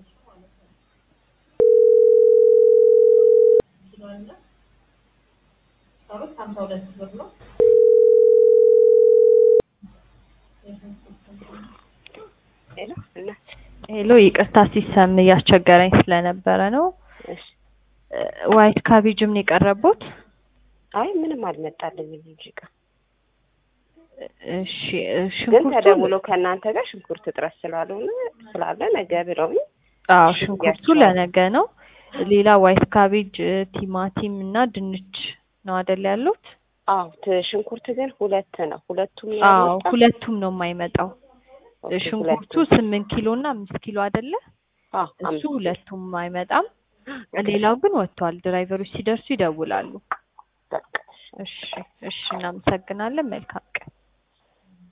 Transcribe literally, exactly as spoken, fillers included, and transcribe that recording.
ሄሎ እና ሄሎ ይቅርታ ሲሰም ያስቸገረኝ ስለነበረ ነው። እሺ ዋይት ካቤጅም ነው የቀረቡት? አይ ምንም አልመጣልኝም እንጂ ቃ እሺ ግን ሽንኩርቱ ተደውሎ ከእናንተ ጋር ሽንኩርት ጥረስ ስላልሆነ ስላለ ነገ ብለውኝ አዎ ሽንኩርቱ ለነገ ነው። ሌላ ዋይት ካቤጅ፣ ቲማቲም እና ድንች ነው አይደል ያሉት? አዎ ሽንኩርት ግን ሁለት ነው። ሁለቱም አዎ ያልመጣ ሁለቱም ነው የማይመጣው። ሽንኩርቱ ስምንት ኪሎ እና አምስት ኪሎ አይደለ? አዎ እሱ ሁለቱም አይመጣም። ሌላው ግን ወጥቷል። ድራይቨሮች ሲደርሱ ይደውላሉ። በቃ እሺ እሺ እናመሰግናለን። መልካም ቀን።